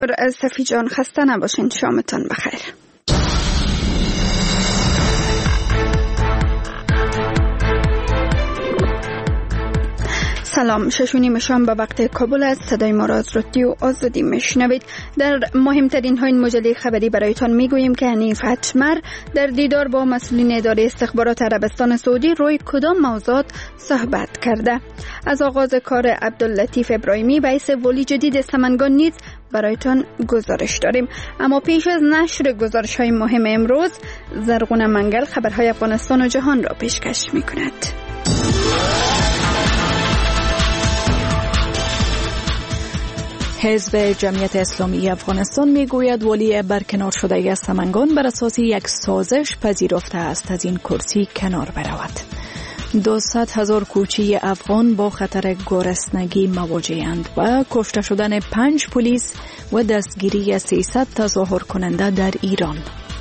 صفی جان خسته نباشین، شامتان بخیر. سلام، 6:30 شام به وقت کابل است. صدای ما را از رادیو آزادی میشنوید. در مهمترین های مجله خبری برایتان میگوییم که حنیف حتمر در دیدار با مسئولین اداره استخبارات عربستان سعودی روی کدام موضوعات صحبت کرده. از آغاز کار عبداللطیف ابراهیمی به حیث ولی جدید سمنگان نیز برایتان گزارش داریم. اما پیش از نشر گزارش های مهم امروز، زرغونه منگل خبرهای افغانستان و جهان را پیشکش میکند. حزب جمعیت اسلامی افغانستان میگوید ولی برکنار شده سمنگان بر اساس یک سازش پذیرفته است از این کرسی کنار برود. 200,000 کوچی افغان با خطر گرسنگی مواجه‌اند و کشته شدن 5 پلیس و دستگیری 300 تظاهر کننده در ایران.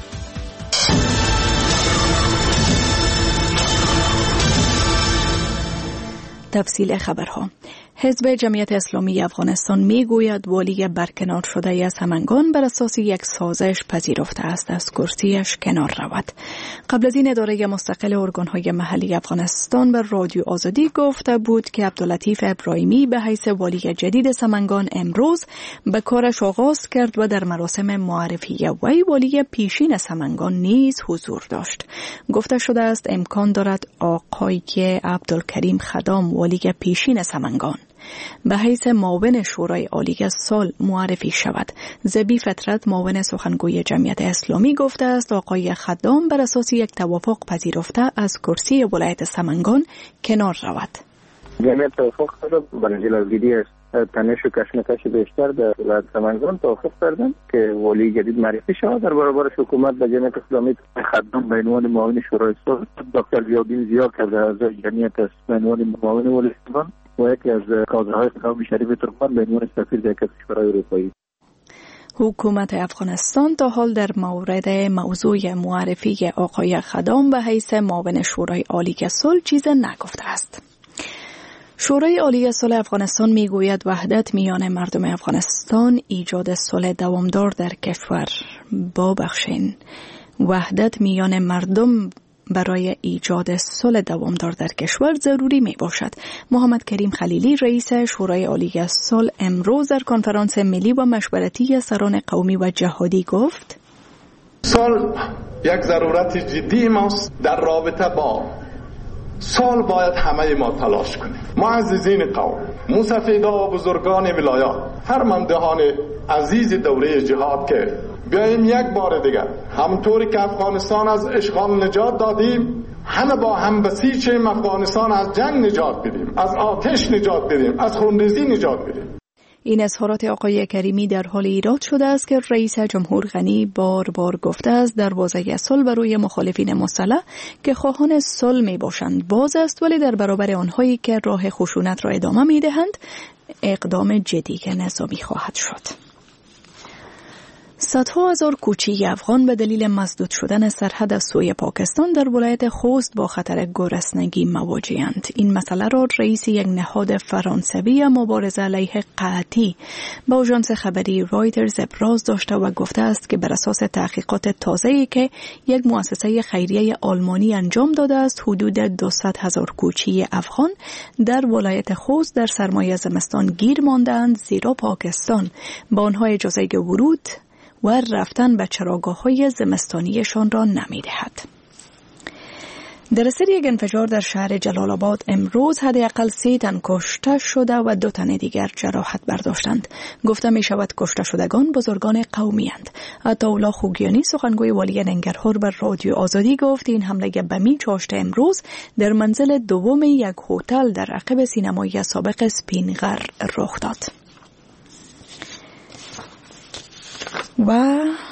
تفصیل خبرها. حزب جمعیت اسلامی افغانستان میگوید والی برکنار شده سمنگان بر اساس یک سازش پذیرفته است از کرسیش کنار رود. قبل از این اداره مستقل ارگان‌های محلی افغانستان به رادیو آزادی گفته بود که عبداللطیف ابراهیمی به حیث والی جدید سمنگان امروز به کارش آغاز کرد و در مراسم معرفی وی والی پیشین سمنگان نیز حضور داشت. گفته شده است امکان دارد آقای عبدالکریم خدام والی پیشین سمنگان به حیث معاون شورای عالی سال معرفی شود. زبی فترت معاون سخنگوی جمعیت اسلامی گفته است آقای خدام بر اساس یک توافق پذیرفته از کرسی ولایت سمنگان کنار رود. جمعیت توافق کرده برای جلوگیری از تنش و کشمکش بیشتر در ولایت سمنگان توافق کردند که ولی جدید معرفی شود. در برابر حکومت و جمعیت اسلامی خدام به عنوان معاون شورای صلح، دکتر ضیاءالدین ضیا کرده از جمعیت به عنوان معاون ولی سمنگان و یکی از کادرهای خدام شریف ترکمان به عنوان سفیر در کشورهای اروپایی. حکومت افغانستان تا حال در مورد موضوع معرفی آقای خدام به حیث معاون شورای عالی صلح چیز نگفته است. شورای عالی صلح افغانستان میگوید وحدت میان مردم افغانستان ایجاد صلح دوامدار در کشور وحدت میان مردم برای ایجاد صلح دوامدار در کشور ضروری می باشد. محمد کریم خلیلی رئیس شورای عالی صلح امروز در کنفرانس ملی و مشورتی سران قومی و جهادی گفت صلح یک ضرورت جدی ماست. در رابطه با صلح باید همه ما تلاش کنیم. معززین قوم، مصفیدا و بزرگان ولایات، فرماندهان عزیز دوره جهاد که بیاییم یک بار دیگر همطوری که افغانستان از اشغال نجات دادیم همه با هم بسیچیم افغانستان از جنگ نجات بدیم، از آتش نجات بدیم، از خونریزی نجات بدیم. این اظهارات آقای کریمی در حال ایراد شده است که رئیس جمهور غنی بار گفته است دروازه صلح برای مخالفین مسلح که خواهان صلح می باشند باز است، ولی در برابر آنهایی که راه خشونت را ادامه می دهند اقدام جدی نظامی خواهد شد. صدها هزار کوچی افغان به دلیل مسدود شدن سرحد از سوی پاکستان در ولایت خوست با خطر گرسنگی مواجه‌اند. این مسئله را رئیس یک نهاد فرانسوی مبارزه علیه قحطی با آژانس خبری رایترز ابراز داشته و گفته است که بر اساس تحقیقات تازه‌ای که یک مؤسسه خیریه آلمانی انجام داده است حدود 200,000 کوچی افغان در ولایت خوست در سرمای زمستان گیر مانده‌اند، زیرا پاکستان با آنها اجازه ورود و رفتن به چراگاه‌های زمستانیشان را نمی‌دهد. در اثر یک انفجار در شهر جلال آباد امروز حداقل 3 تن کشته شده و 2 تن دیگر جراحت برداشتند. گفته می شود کشته شدگان بزرگان قومی اند. عطاالله خوگیانی سخنگوی والی ننگرهار بر رادیو آزادی گفت این حمله بمی چاشت امروز در منزل دوم یک هتل در عقب سینمایی سابق سپینغر رخ داد. و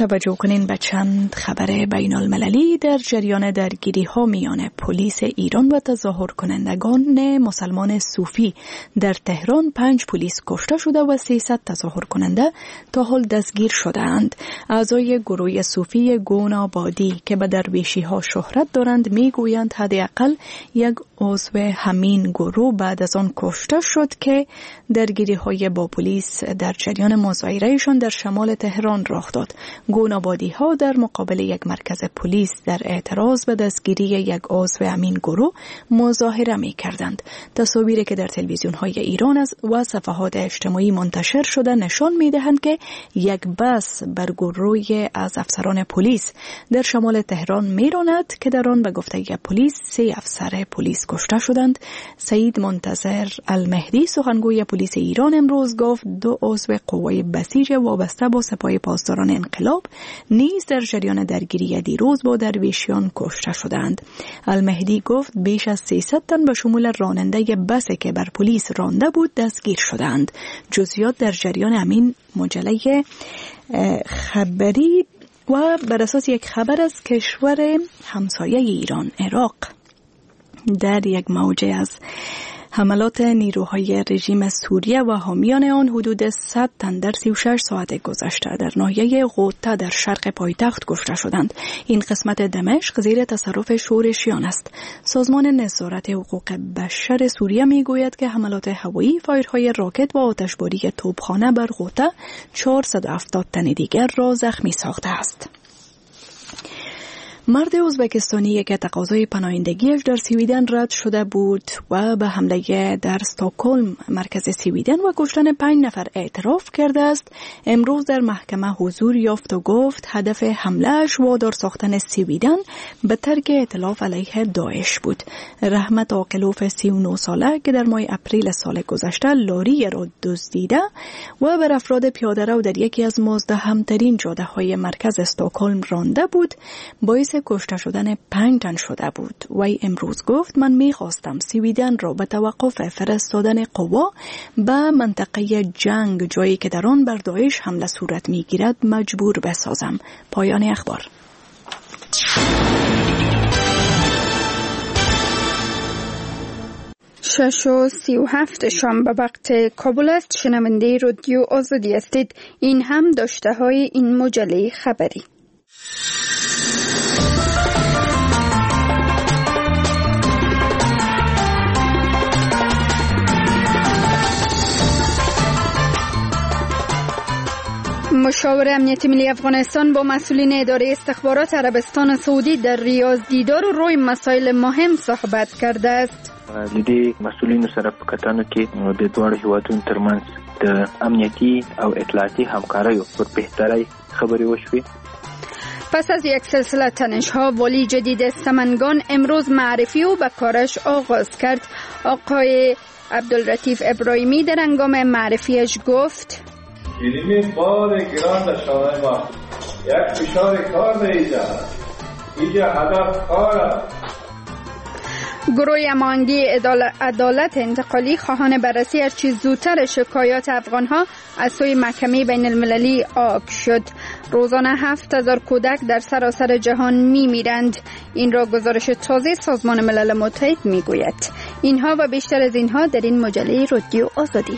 توجه کنین به چند خبر بین المللی. در جریان درگیری ها میان پلیس ایران و تظاهر کنندگان مسلمان صوفی در تهران 5 پلیس کشته شده و 300 تظاهر کننده تا حال دستگیر شدند. اعضای گروه صوفی گونابادی که به درویشی ها شهرت دارند میگویند حداقل یک عضو همین گروه بعد از آن کشته شد که درگیری های با پلیس در جریان مظاهرهشان در شمال تهران رخ داد. گونابادی ها در مقابل یک مرکز پلیس در اعتراض به دستگیری یک عضو همین گروه مظاهره می کردند. تصاویری که در تلویزیون های ایران و صفحات اجتماعی منتشر شده نشان می دهند که یک بس بر گروهی از افسران پلیس در شمال تهران می راند که در آن به گفته پلیس 3 افسر پلیس کشته شدند. سعید منتظر المهدی سخنگوی پلیس ایران امروز گفت 2 عضو قوای بسیج وابسته با سپاه پاسداران انقلاب نیز در جریان درگیری دیروز با درویشیان کشته شدند. المهدی گفت بیش از 300 تن به شمول راننده بسی که بر پلیس رانده بود دستگیر شدند. جزئیات در جریان همین مجله خبری و بر اساس یک خبر از کشور همسایه ایران عراق در یک موجه از حملات نیروهای رژیم سوریه و حامیان آن حدود 100 تن در 36 ساعت گذشته در ناحیه غوطه در شرق پایتخت کشته شدند. این قسمت دمشق زیر تصرف شورشیان است. سازمان نظارت حقوق بشر سوریه میگوید که حملات هوایی، فایرهای راکت و آتشباری توپخانه بر غوطه 470 تن دیگر را زخمی ساخته است. مرد ازبکستانی که تقاضای پناهندگیش در سویدن رد شده بود و به حمله در استکهلم مرکز سویدن و کشتن 5 نفر اعتراف کرده است، امروز در محکمه حضور یافت و گفت هدف حملهش وادار ساختن سویدن به ترک ائتلاف علیه داعش بود. رحمت عاقلوف 39 ساله که در ماه اپریل سال گذشته لاری را دزدیده و بر افراد پیاده رو در یکی از مزدحم‌ترین جاده‌های مرکز استکهلم رانده بود، باعث کشته شدن 5 تن شده بود. وی امروز گفت من می‌خواستم سویدن را به توقف فرستادن قوا به منطقه جنگ، جایی که در آن بر داعش حمله صورت می‌گیرد، مجبور بسازم. پایان اخبار. 6:37 شام به وقت کابل است. شنونده رادیو آزادی هستید. این هم داشته های این مجله خبری. مشاور امنیت ملی افغانستان با مسئولین اداره استخبارات عربستان سعودی در ریاض دیدار و روی مسائل مهم صحبت کرده است. لیدی مسئولین سره په کتنو کې د دوه هیوادونو ترمنځ د امنیتي او اطلاعاتي همکاریو پر بهترۍ خبرې وشوې. پس از یک سلسله تنش‌ها، والی جدید سمنگان امروز معرفی و به کارش آغاز کرد. آقای عبداللطیف ابراهیمی در هنگام معرفیش گفت این بار گران در شانه ما یک فشار کار نیست. اینجا هدف کار است. گروه هماهنگی عدالت انتقالی خواهان بررسی هرچه زودتر شکایات افغانها از سوی محکمه بین المللی آگ شد. روزانه 7000 کودک در سراسر جهان میمیرند. این را گزارش تازه سازمان ملل متحد میگوید. اینها و بیشتر از اینها در این مجله رادیو آزادی.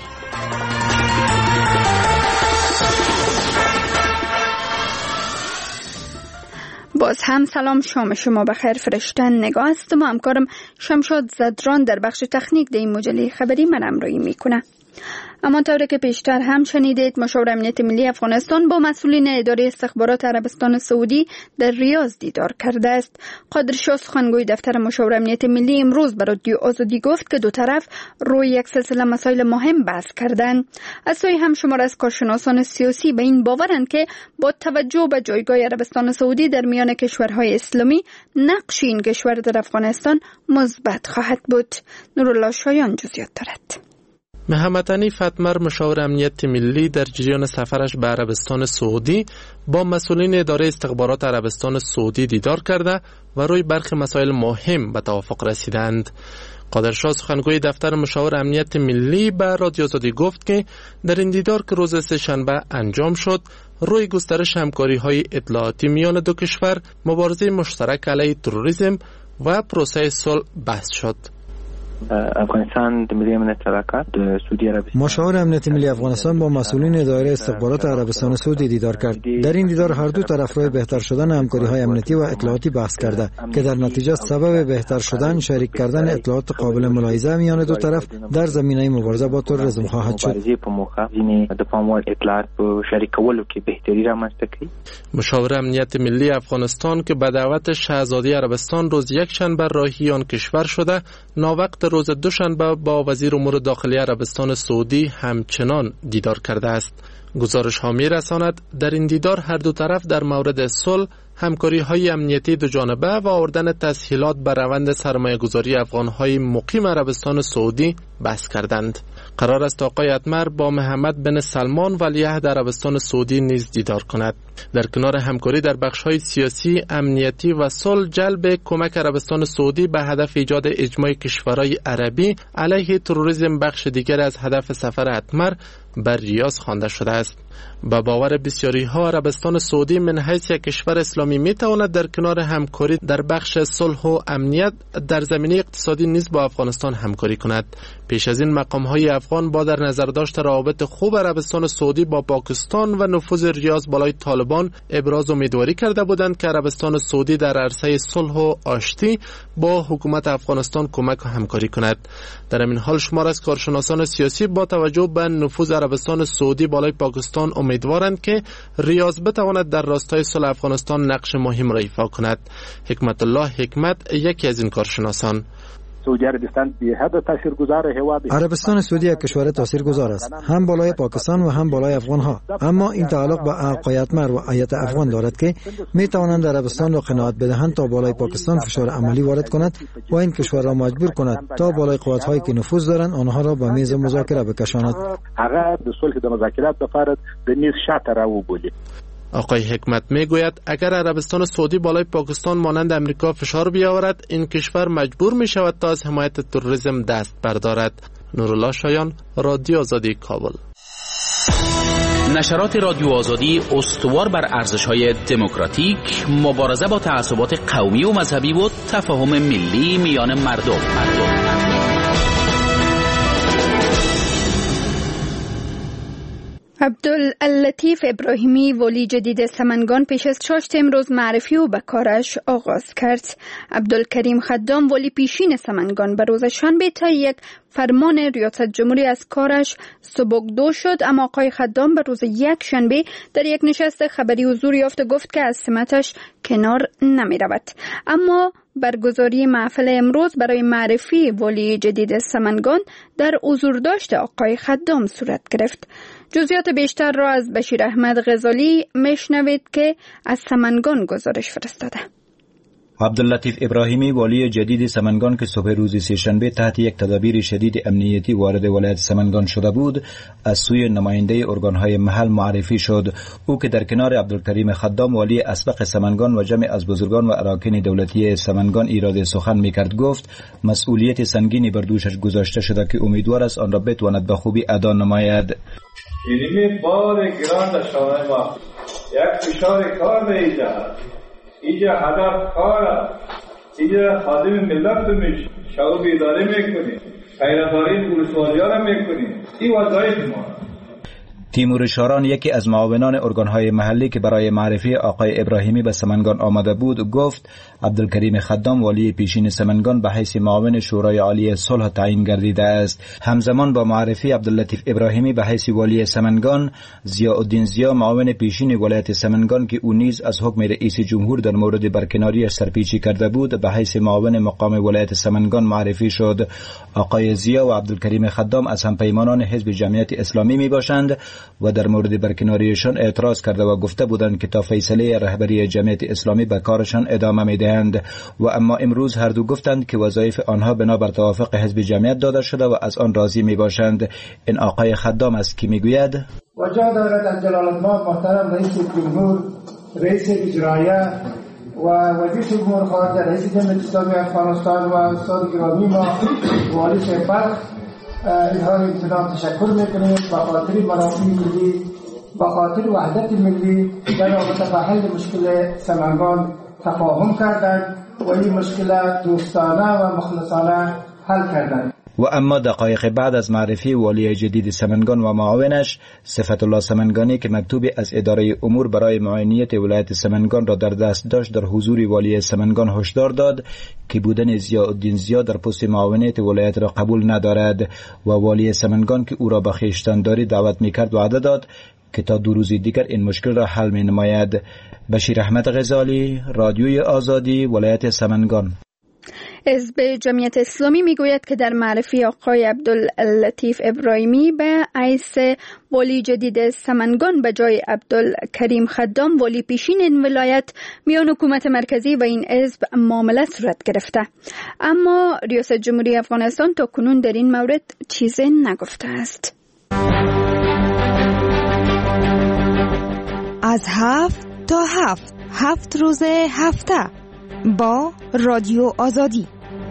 باز هم سلام، شام شما بخیر. فرشتن نگاه است و همکارم شمشاد زدران در بخش تکنیک در این مجله خبری من همراهی میکنه. اما طوری که پیشتر هم شنیدید، مشاور امنیت ملی افغانستان با مسئولین اداره استخبارات عربستان سعودی در ریاض دیدار کرده است. قادرشاه سخنگوی دفتر مشاور امنیت ملی امروز به رادیو آزادی گفت که دو طرف روی یک سلسله مسائل مهم بحث کردند. از سوی هم شمار از کارشناسان سیاسی به این باورند که با توجه به جایگاه عربستان سعودی در میان کشورهای اسلامی، نقش این کشور در افغانستان مثبت خواهد بود. نورالله شایان جزئیات دارد. محمد حنیف اتمر مشاور امنیت ملی در جریان سفرش به عربستان سعودی با مسئولین اداره استخبارات عربستان سعودی دیدار کرده و روی برخی مسائل مهم به توافق رسیدند. قادرشاه سخنگوی دفتر مشاور امنیت ملی به رادیو آزادی گفت که در این دیدار که روز سه‌شنبه انجام شد، روی گسترش همکاری‌های اطلاعاتی میان دو کشور، مبارزه مشترک علیه تروریسم و پروسه صلح بحث شد. افغانستان د ملي امنیت شراکت د سعودی عربستان مشاور امنیت ملی افغانستان با مسئولین دایره استخبارات عربستان سعودی دیدار کرد. در این دیدار هر دو طرف روی بهتر شدن همکاری‌های امنیتی و اطلاعاتی بحث کرده که در نتیجه سبب بهتر شدن شریک کردن اطلاعات قابل ملاحظه میان دو طرف در زمینه مبارزه با تروریسم خواهد شد. مشاور امنیت ملی افغانستان که به دعوت شاهزاده عربستان روز یکشنبه راهی آن کشور شده، ناوقت روز دوشنبه با وزیر امور داخلی عربستان سعودی همچنان دیدار کرده است. گزارش ها می رساند در این دیدار هر دو طرف در مورد صلح، همکاری های امنیتی دو جانبه و آوردن تسهیلات بر روند سرمایه گذاری افغان های مقیم عربستان سعودی بحث کردند. قرار است آقای اتمر با محمد بن سلمان ولیعهد عربستان سعودی نیز دیدار کند. در کنار همکاری در بخش‌های سیاسی، امنیتی و صلح، جلب کمک عربستان سعودی به هدف ایجاد اجماع کشورهای عربی علیه تروریسم بخش دیگر از هدف سفر اتمر بر ریاض خوانده شده است. با باور بسیاری ها عربستان سعودی من حیث یک کشور اسلامی می تواند در کنار همکاری در بخش صلح و امنیت در زمینه اقتصادی نیز با افغانستان همکاری کند. پیش از این مقام های افغان با در نظر داشت روابط خوب عربستان سعودی با پاکستان و نفوذ ریاض بالای طالبان ابراز امیدواری کرده بودند که عربستان سعودی در عرصه صلح و آشتی با حکومت افغانستان کمک و همکاری کند. در این حال شمار از کارشناسان سیاسی با توجه به نفوذ عربستان سعودی بالای پاکستان امیدوارند که ریاض بتواند در راستای صلح افغانستان نقش مهم را ایفا کند. حکمت الله حکمت یکی از این کارشناسان: سعودی عربستان به حد تاثیرگذار عربستان سعودی یک کشور تاثیرگذار است، هم بالای پاکستان و هم بالای افغان ها. اما این تعلق به آقای اتمر و هیئت افغان دارد که می توانند عربستان را قناعت بدهند تا بالای پاکستان فشار عملی وارد کند و این کشور را مجبور کند تا بالای قوات هایی که نفوذ دارند آنها را به میز مذاکره بکشاند. هغه د صلح د مذاکرات لپاره د میز شاته راوبولي. آقای حکمت میگوید اگر عربستان سعودی بالای پاکستان مانند امریکا فشار بیاورد، این کشور مجبور می شود تا از حمایت تروریسم دست بردارد. نورالله شایان، رادیو آزادی، کابل. نشرات رادیو آزادی استوار بر ارزش‌های دموکراتیک، مبارزه با تعصبات قومی و مذهبی و تفاهم ملی میان مردم. عبداللطیف ابراهیمی ولی جدید سمنگان پیش از چاشت امروز معرفی و به کارش آغاز کرد. عبدالکریم خدام ولی پیشین سمنگان به روز شنبه تا یک فرمان ریاست جمهوری از کارش سبکدو شد، اما آقای خدام به روز یک شنبه در یک نشست خبری حضور یافت و گفت که از سمتش کنار نمی رود. اما برگزاری محفل امروز برای معرفی ولی جدید سمنگان در حضورداشت آقای خدام صورت گرفت. جزئیات بیشتر را از بشیر احمد غزالی میشنوید که از سمنگان گزارش فرستاده. عبداللطیف ابراهیمی والی جدید سمنگان که صبح روز سه‌شنبه تحت یک تدابیر شدید امنیتی وارد ولایت سمنگان شده بود، از سوی نماینده ارگانهای محل معرفی شد. او که در کنار عبدالکریم خدام والی اسبق سمنگان و جمع از بزرگان و اراکین دولتی سمنگان ایراد سخن میکرد، گفت مسئولیت سنگینی بر دوشش گذاشته شده که امیدوار است آن را بتواند به خوبی ادا نماید. اینمی بار گران در شانه ما یک فشار کار می‌دهد. اینجا هدف کار است. اینجا خادم ملت میشه، شعب بیداری میکنیم، خیراتاری پولسوالیا را میکنیم. این وظایف ما. تیمور شاران یکی از معاونان ارگانهای محلی که برای معرفی آقای ابراهیمی به سمنگان آمده بود گفت عبدالکریم خدام والی پیشین سمنگان به حیث معاون شورای عالی صلح تعیین گردیده است. همزمان با معرفی عبداللطیف ابراهیمی به حیث والی سمنگان، ضیاءالدین ضیا معاون پیشین ولایت سمنگان که او نیز از حکم رئیس جمهور در مورد برکناریش سرپیچی کرده بود به حیث معاون مقام ولایت سمنگان معرفی شد. آقای ضیا و عبدالکریم خدام از همپیمانان حزب جمعیت اسلامی می باشند و در مورد برکناریشان اعتراض کرده و گفته بودند که تا فیصله رهبری جمعیت اسلامی به کارشان ادامه می‌دهند و اما امروز هر دو گفتند که وظایف آنها بنا بر توافق حزب جمعیت داده شده و از آن راضی میباشند. این آقای خدام است که میگوید و جا دارد از جلالتمآب محترم رئیس جمهور، رئیس اجرایه و وزیر امور خارجه رئیس جمهوری اسلامی افغانستان و استاد گرامی ما والی بلخ اظهار امتنان تشکر میکنیم به خاطر منافع ملی، به خاطر وحدت ملی در رابطه با حل مشکل سمنگان تفاهم کردند و این مشکل دوستانه و مخلصانه حل کردند. و اما دقایق بعد از معرفی والی جدید سمنگان و معاونش صفت الله سمنگانی که مکتوبی از اداره امور برای معاونیت ولایت سمنگان را در دست داشت، در حضور والی سمنگان هشدار داد که بودن ضیاءالدین ضیا در پست معاونیت ولایت را قبول ندارد و والی سمنگان که او را به خویشتنداری دعوت میکرد وعده داد که تا 2 روز دیگر این مشکل را حل می نماید. بشیر احمد غزالی، رادیوی آزادی، ولایت سمنگان. حزب جمعیت اسلامی میگوید که در معرفی آقای عبداللطیف ابراهیمی به حیث والی جدید سمنگان به جای عبدالکریم خدام والی پیشین این ولایت میان حکومت مرکزی و این حزب معامله صورت گرفته، اما ریاست جمهوری افغانستان تا کنون در این مورد چیزی نگفته است. از 7 تا 7 روز هفته با رادیو آزادی.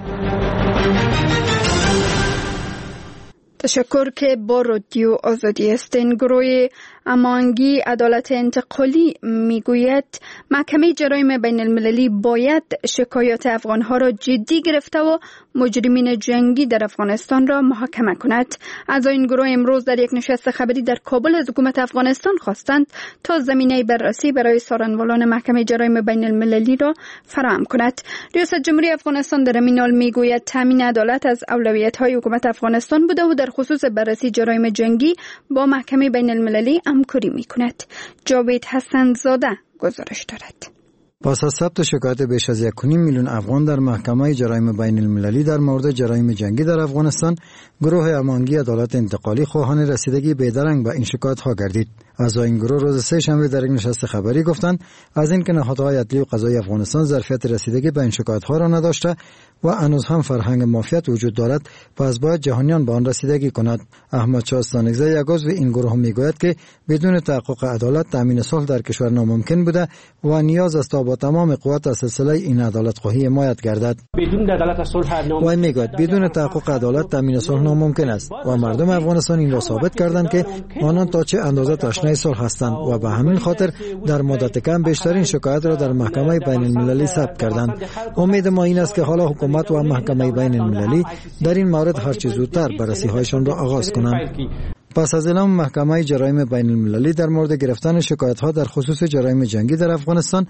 تشکر که با رادیو آزادی هستین. گروه امانگی عدالت انتقالی میگوید محکمه جرایم بین المللی باید شکایات افغانها را جدی گرفته و مجرمین جنگی در افغانستان را محاکمه کند. اعضای این گروه امروز در یک نشست خبری در کابل از حکومت افغانستان خواستند تا زمینه بررسی برای سارنوالان محکمه جرایم بین المللی را فراهم کند. ریاست جمهوری افغانستان در این حال میگوید تامین عدالت از اولویت‌های حکومت افغانستان بوده و در خصوص بررسی جرایم جنگی با محکمه بین المللی همکاری می‌کند. جاوید حسن زاده گزارش دارد. پس از ثبت شکایت بیش از 1.5 میلیون افغان در محکمه جرایم بین المللی در مورد جرایم جنگی در افغانستان، گروه امانگی عدالت انتقالی خواهان رسیدگی بیدرنگ به این شکایت ها گردید. اعضای این گروه روز 3 شنبه در یک نشست خبری گفتند از اینکه نهادهای عدلی و قضایی افغانستان ظرفیت رسیدگی به این شکایت ها را نداشته و هنوز هم فرهنگ مافیات وجود دارد، پس باید جهانیان به آن رسیدگی کند. احمد شاه استانگزی یک عضو این گروه میگوید که بدون تحقق عدالت تامین صلح در کشور ناممکن بوده و نیاز است تا با تمام قوت از سلسله این عدالت خواهی حمایت گردد. بدون عدالت صلح و میگوید بدون تحقق عدالت تامین صلح ناممکن است و مردم افغانستان این را ثابت کردند که آنان تا چه اندازه تشنه صلح هستند و به همین خاطر در مدت کم بیشترین شکایت را در محکمه بین المللی ثبت کردند. امید ما این است که حالا حکومت و محکمه بین المللی در این مورد هر چه زودتر بررسی هایشان را آغاز کنند. پس از اعلام محکمه جرایم بین المللی در مورد گرفتن شکایت ها در خصوص جرایم جنگی در افغانستان،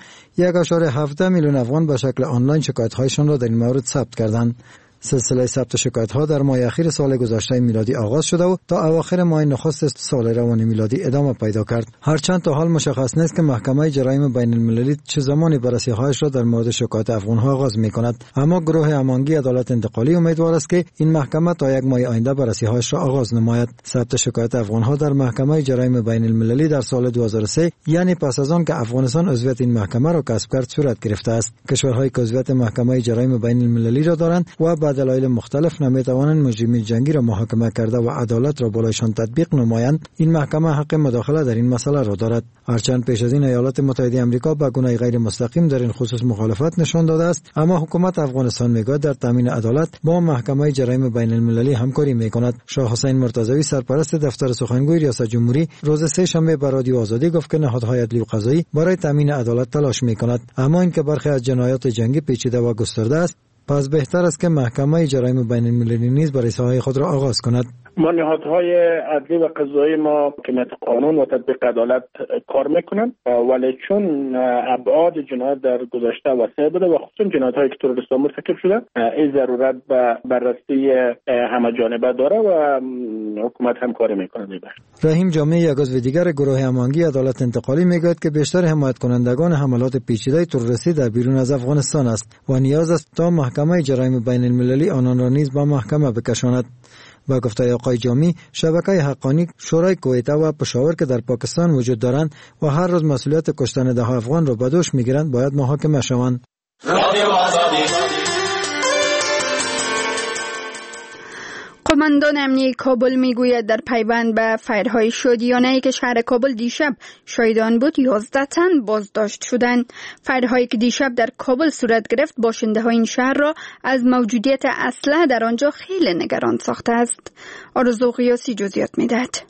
1.7 میلیون افغان به شکل آنلاین شکایت هایشان را در این مورد ثبت کردند. سلسله ثبت شکایت ها در ماه اخیر سال گذشته میلادی آغاز شده و تا اواخر ماه نخست سال روان میلادی ادامه پیدا کرد. هرچند تا حال مشخص نیست که محکمه جرایم بین المللی چه زمانی بررسی هایش را در مورد شکایت افغان ها آغاز میکند، اما گروه امانگی عدالت انتقالی امیدوار است که این محکمه تا 1 ماه آینده بررسی هایش را آغاز نماید. ثبت شکایت افغان ها در محکمه جرایم بین المللی در سال 2003، یعنی پس از آن که افغانستان عضویت این محکمه را کسب کرد، صورت گرفته است. کشورهای که عضویت محکمه جرایم بین المللی را دارند و دلایل مختلف نمیتوانند مجرمین جنگی را محاکمه کرده و عدالت را بالایشان تطبیق نمایند، این محکمه حق مداخله در این مسئله را دارد. هرچند پیش از این ایالات متحده آمریکا به گونه غیر مستقیم در این خصوص مخالفت نشان داده است، اما حکومت افغانستان میگوید در تامین عدالت با محکمه جرایم بین المللی همکاری میکند. شاه حسین مرتضوی سرپرست دفتر سخنگوی ریاست جمهوری روز 3 شنبه به رادیو آزادی گفت که نهادهای عدلی و قضایی برای تامین عدالت تلاش میکند، اما اینکه برخی از جنایات جنگی پیچیده و گسترده است، پس بهتر است که محکمه جرایم بین المللی نیز بررسی‌های خود را آغاز کند. ما نهادهای عدلی و قضایی ما حکومت قانون و تطبیق عدالت کار میکنن، ولی چون ابعاد جنایت در گذشته وسیع بوده و خصوصا جنایت‌هایی که تروریست‌ها مرتکب شده، این ضرورت به بررسی همه جانبه داره و حکومت همکاری میکنه. رحیم جامعی یک عضو دیگر گروه امانگی عدالت انتقالی میگوید که بیشتر حمایت کنندگان حملات پیچیده تروریستی در بیرون از افغانستان است و نیاز است تا محکمه جرایم بین المللی آنان را نیز به محکمه بکشاند. با گفته آقای جامی، شبکه حقانی، شورای کویته و پشاور که در پاکستان وجود دارند و هر روز مسئولیت کشتن ده افغان را به دوش میگیرند باید محاکمه شوند. قماندان امنیه کابل میگوید در پیوند به فایرهای شادیانه‌ای که شهر کابل دیشب شاهد آن بود 11 تن بازداشت شدند. فایرهایی که دیشب در کابل صورت گرفت باشنده‌های این شهر را از موجودیت اسلحه در آنجا خیلی نگران ساخته است. آرزو قیاسی جزئیات می‌دهد.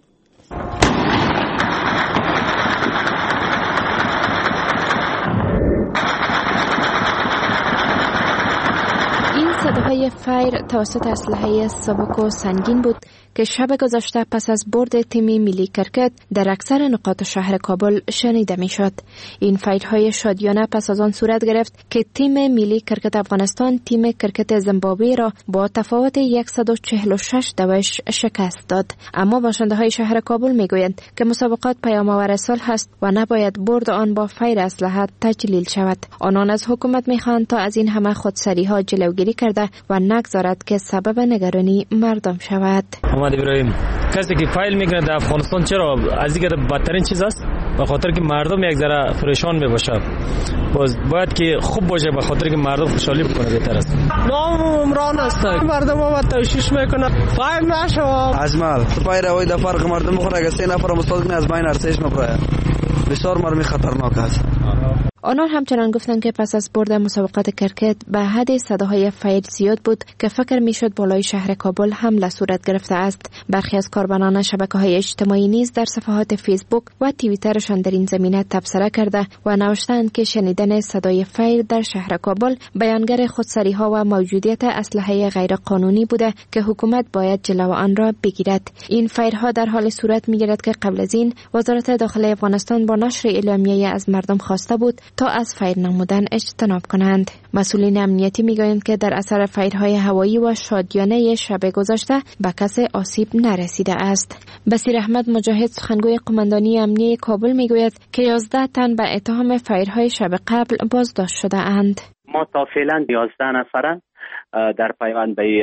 صداهای فایر توسط اسلحه سبک و سنگین بود که شب گذشته پس از برد تیم ملی کرکت در اکثر نقاط شهر کابل شنیده می شد. این فایرهای شادیانه پس از آن صورت گرفت که تیم ملی کرکت افغانستان تیم کرکت زیمبابوه را با تفاوت 146 دوش شکست داد. اما باشنده های شهر کابل می گویند که مسابقات پیام‌آور صلح است و نباید برد آن با فایر اسلحه تجلیل شود. آنان از حکومت می خواهند تا از این همه خودسری ها جلوگیری کرده و نگذارد که سبب نگرانی مردم شود. محمد ابراهیم، کسی که فایل میکنه در افغانستان چرا از دیگه بدترین چیز است؟ به خاطر که مردم یک ذره پریشان میباشه. باید که خوب باشه به خاطر که مردم خوشحالی بکنه بهتر است. نام عمران است. مردم ما تشویش میکنه. فایل نشو. ازمال فایل اوی د فرق مردم خورا اگه 3 نفر مستقیم از بین ارتش مبره. بسیار مرمی خطرناک است. آنان همچنان گفتند که پس از برد مسابقات کرکت به حد صداهای فایر زیاد بود که فکر میشد بالای شهر کابل حمله صورت گرفته است. برخی از کاربران شبکه‌های اجتماعی نیز در صفحات فیسبوک و توییترشان در این زمینه تبصره کرده و نوشتند که شنیدن صدای فایر در شهر کابل بیانگر خودسری‌ها و موجودیت اسلحه غیرقانونی بوده که حکومت باید جلو آن را بگیرد. این فایرها در حال صورت می‌گیرد که قبل از این وزارت داخلی افغانستان با نشر اعلامیه از مردم خواسته بود تا از فایر نمودن اجتناب کنند. مسئولین امنیتی میگویند که در اثر فایرهای هوایی و شادیانه شب گذشته به کسی آسیب نرسیده است. بصیر احمد مجاهد سخنگوی قماندانی امنیه کابل میگوید که 11 تن به اتهام فایرهای شب قبل بازداشت شده اند. ما تا فعلا 11 نفرن در پیوند به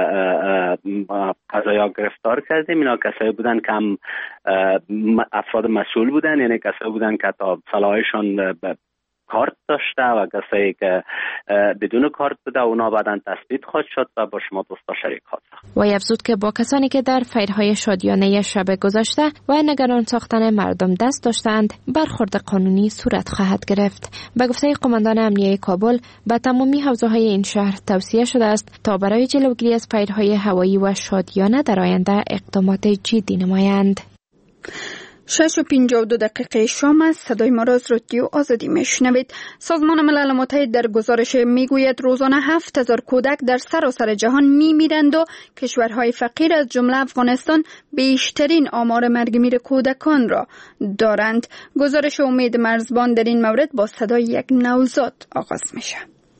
قضایا گرفتار کردیم. اینا کسایی بودن که هم افراد مسئول بودن، یعنی کسایی بودن که تا صلاحشون کارت داشته و کسایی که بدون کارت بوده اونا بعداً تثبیت خواهد شد و با شما دوستا شریک خواهد شد. وی افزود که با کسانی که در فایرهای شادیانه شب گذشته و نگران ساختن مردم دست داشتند برخورد قانونی صورت خواهد گرفت. به گفته قماندان امنیه کابل به تمامی حوزه‌های این شهر توصیه شده است تا برای جلوگیری از فایرهای هوایی و شادیانه در آینده اقدامات جدی نمایند. 6:52 شام است. صدای ما را از رادیو آزادی میشنوید. سازمان ملل متحد در گزارش میگوید روزانه 7000 کودک در سراسر جهان میمیرند و کشورهای فقیر از جمله افغانستان بیشترین آمار مرگ میر کودکان را دارند. گزارش امید مرزبان در این مورد با صدای یک نوزاد آغاز میشه.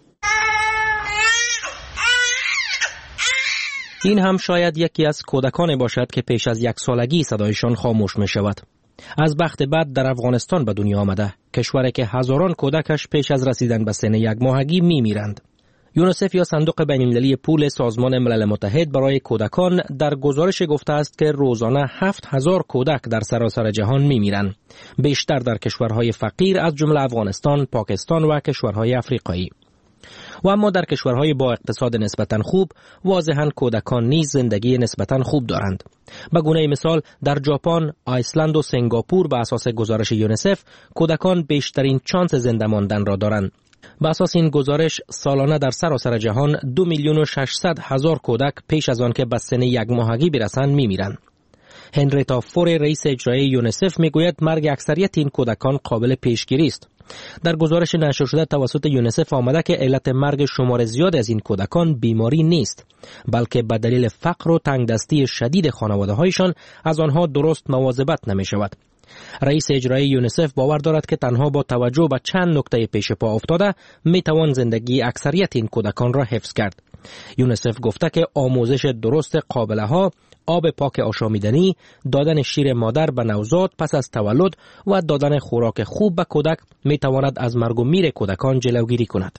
این هم شاید یکی از کودکان باشد که پیش از 1 سالگی صدایشان خاموش می شود. از بخت بد در افغانستان به دنیا آمده، کشوری که هزاران کودکش پیش از رسیدن به سن 1 ماهگی می میرند. یونیسف یا صندوق بین‌المللی پول سازمان ملل متحد برای کودکان در گزارش گفته است که روزانه 7000 کودک در سراسر جهان می میرند، بیشتر در کشورهای فقیر از جمله افغانستان، پاکستان و کشورهای افریقایی. و اما در کشورهای با اقتصاد نسبتاً خوب واضحاً کودکان نیز زندگی نسبتاً خوب دارند. به گونه مثال در ژاپن، آیسلند و سنگاپور به اساس گزارش یونیسف کودکان بیشترین چانس زنده ماندن را دارند. به اساس این گزارش سالانه در سراسر جهان 2,600,000 کودک پیش از آن که به سن 1 ماهگی برسند میمیرند. هنریتا فور رئیس اجرایی یونیسف میگوید مرگ اکثریت این کودکان قابل پیشگیری است. در گزارش نشر شده توسط یونیسف آمده که علت مرگ شمار زیاد از این کودکان بیماری نیست، بلکه به دلیل فقر و تنگدستی شدید خانواده‌هایشان از آنها درست مواظبت نمی شود. رئیس اجرایی یونیسف باور دارد که تنها با توجه به چند نکته پیش پا افتاده می توان زندگی اکثریت این کودکان را حفظ کرد. یونیسف گفته که آموزش درست قابله‌ها، آب پاک آشامیدنی، دادن شیر مادر به نوزاد پس از تولد و دادن خوراک خوب به کودک می تواند از مرگ و میر کودکان جلوگیری کند.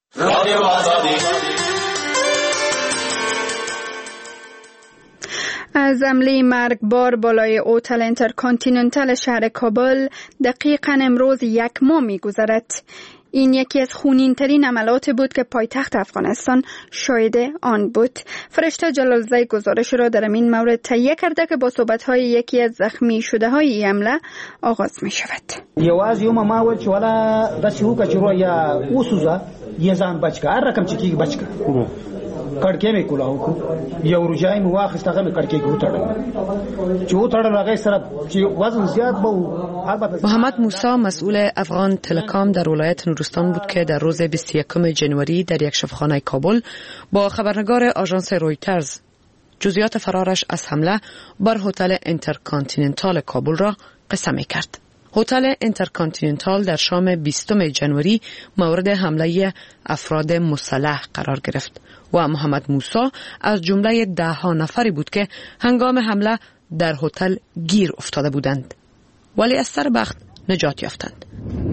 از حمله مرگبار بالای هتل اینترکانتیننتال شهر کابل دقیقاً امروز 1 ماه می‌گذرد. این یکی از خونین‌ترین حملات بود که پایتخت افغانستان شاهد آن بود. فرشته جلالزاده گزارش را در این مورد تهیه کرده که با صحبت‌های یکی از زخمی شده‌های این حمله آغاز می‌شود. یواز یوم ما ول چې ولا د شوکه چې رویا اوسوزه یې ځان بچکه هر رقم چې کیږي بچکه کڑکې مې کولاو کو یو روجای مو واخسته هغه مې کڑکې کو تړل چې و تړل هغه سره چې وزن زیات بو. محمد موسی مسئول افغان تلکام در ولایت نورستان بود که در روز 21 جنوری در یک شفاخانه کابل با خبرنگار آژانس رویترز جزئیات فرارش از حمله بر هتل اینترکانتیننتال کابل را قصه می‌کرد. هتل اینترکانتیننتال در شام 20 جنوری مورد حمله افراد مسلح قرار گرفت و محمد موسی از جمله 10 نفری بود که هنگام حمله در هتل گیر افتاده بودند ولی از سر بخت نجات یافتند.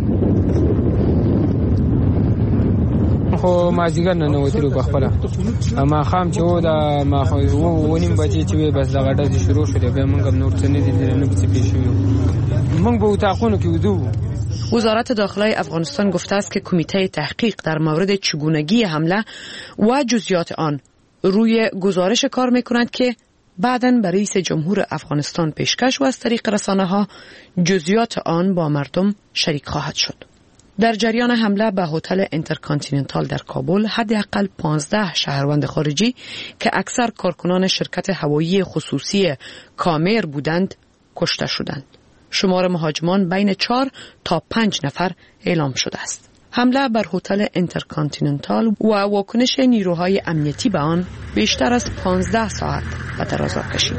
خو مازیګر نه وترو بخپله ما خام چې و دا ما خو ونیم بجې چې بس دغه ډزې شروع شولې به موږ هم نور څه نه دي نه څه پیښ شوي موږ به اتاقونو کې ودو. وزارت داخله افغانستان گفته است که کمیته تحقیق در مورد چگونگی حمله و جزئیات آن روی گزارش کار می‌کند که بعداً به رئیس جمهور افغانستان پیشکش و از طریق رسانه‌ها جزئیات آن با مردم شریک خواهد شد. در جریان حمله به هتل اینترکانتیننتال در کابل حداقل 15 شهروند خارجی که اکثر کارکنان شرکت هوایی خصوصی کامیر بودند کشته شدند. شمار مهاجمان بین 4 تا 5 نفر اعلام شده است. حمله بر هتل اینترکانتیننتال و واکنش نیروهای امنیتی به آن بیشتر از 15 ساعت به دراز کشید.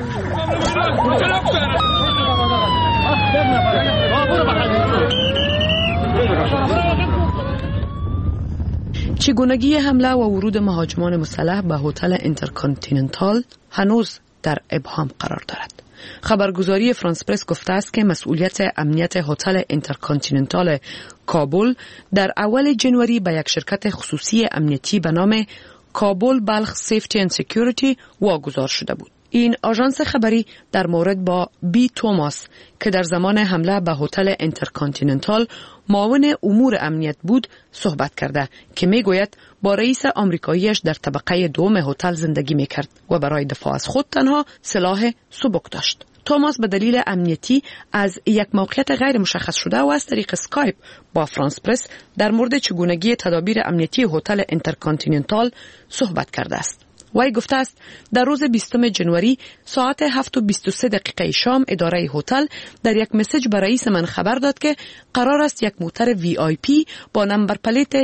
چگونگی حمله و ورود مهاجمان مسلح به هتل اینترکانتیننتال هنوز در ابهام قرار دارد. خبرگزاری فرانس پرس گفته است که مسئولیت امنیت هتل اینترکانتیننتال کابل در اول جنوری به یک شرکت خصوصی امنیتی به نام کابل بلخ سیفتی اند سکیوریتی واگذار شده بود. این آژانس خبری در مورد با بی توماس که در زمان حمله به هتل اینترکانتیننتال معاون امور امنیت بود صحبت کرده که میگوید با رئیس آمریکاییش در طبقه دوم هتل زندگی میکرد و برای دفاع از خود تنها سلاح سبک داشت. توماس به دلیل امنیتی از یک موقعیت غیر مشخص شده و از طریق اسکایپ با فرانس پرس در مورد چگونگی تدابیر امنیتی هتل اینترکانتیننتال صحبت کرده است. وی گفته است در روز 20 جنوری ساعت 7:23 شام اداره هتل در یک مسیج به رئیس من خبر داد که قرار است یک موتر VIP با نمبر پلیت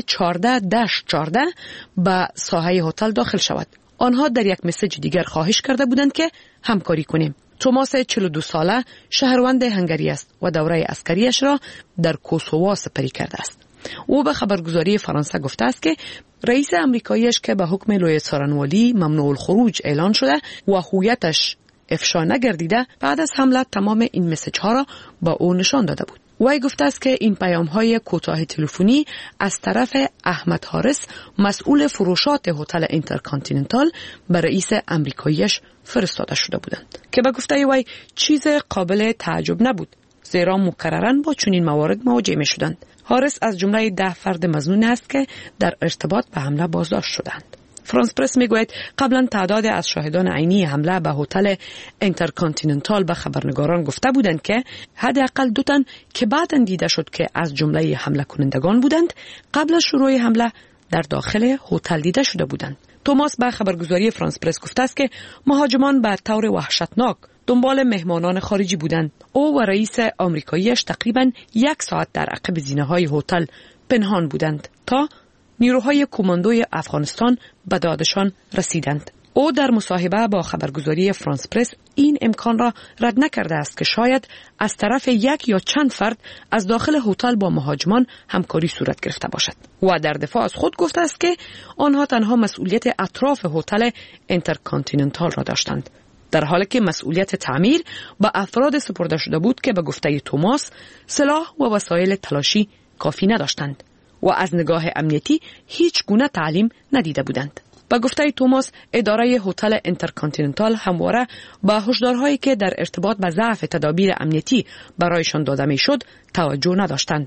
14-14 به ساحه هتل داخل شود. آنها در یک مسیج دیگر خواهش کرده بودند که همکاری کنیم. توماس 42 ساله شهروند هنگری است و دوره عسکریش را در کوسووا سپری کرده است. او به خبرگزاری فرانسه گفته است که رئیس آمریکاییش که به حکم لوی څارنوالي ممنوع الخروج اعلان شده و هویتش افشا نگردیده بعد از حمله تمام این مسیج ها را با او نشان داده بود. وی گفته است که این پیام های کوتاه تلفنی از طرف احمد حارس مسئول فروشات هتل اینترکانتیننتال به رئیس آمریکاییش فرستاده شده بودند که به گفته وی چیز قابل تعجب نبود زیرا مکرراً با چنین موارد مواجه می شدند. حارس از جمله 10 فرد مظنون است که در ارتباط به حمله بازداشت شدند. فرانس پرس میگوید قبلا تعداد از شاهدان عینی حمله به هتل اینترکانتیننتال به خبرنگاران گفته بودند که حداقل 2 تن که بعداً دیده شد که از جمله حمله کنندگان بودند قبل از شروع حمله در داخل هتل دیده شده بودند. توماس به خبرگزاری فرانس پرس گفته است که مهاجمان به طور وحشتناک دنبال مهمانان خارجی بودند. او و رئیس آمریکاییش تقریباً 1 ساعت در عقب زینه‌های هتل پنهان بودند تا نیروهای کماندوی افغانستان به دادشان رسیدند. او در مصاحبه با خبرگزاری فرانس پرس این امکان را رد نکرده است که شاید از طرف یک یا چند فرد از داخل هتل با مهاجمان همکاری صورت گرفته باشد و در دفاع از خود گفته است که آنها تنها مسئولیت اطراف هتل اینترکانتیننتال را داشتند، در حالی که مسئولیت تعمیر به افراد سپرده شده بود که به گفته توماس سلاح و وسایل تلاشی کافی نداشتند و از نگاه امنیتی هیچ گونه تعلیم ندیده بودند. به گفته توماس اداره هتل اینترکانتیننتال همواره با هشدارهایی که در ارتباط با ضعف تدابیر امنیتی برایشان داده میشد توجه نداشتند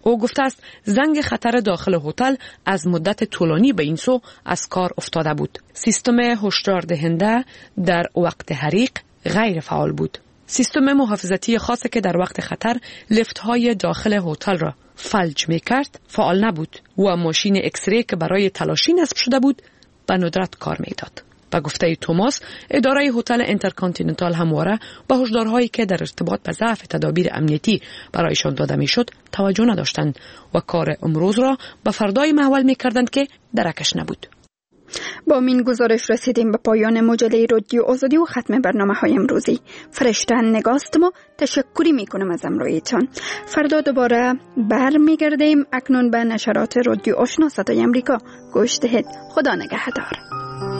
او گفته است زنگ خطر داخل هتل از مدت طولانی به این سو از کار افتاده بود. سیستم هشدار دهنده در وقت حریق غیر فعال بود. سیستم محافظتی خاصی که در وقت خطر لفت های داخل هتل را فلج می کرد فعال نبود و ماشین اکسری که برای تلاشی نصب شده بود به ندرت کار می داد. به گفته توماس، اداره هتل اینترکانتیننتال همواره به هشدارهایی که در ارتباط به ضعف تدابیر امنیتی برایشان داده میشد توجه نداشتند و کار امروز را به فردای محول میکردند که درکش نبود. با این گزارش رسیدیم به پایان مجله رادیو آزادی و ختم برنامه‌های امروزی. فرشته نگاستم و تشکری میکنم از همراهیتان. فردا دوباره برمیگردیم. اکنون به نشرات رادیو آشنا صدای امریکا گوش دهید. خدا نگهدار.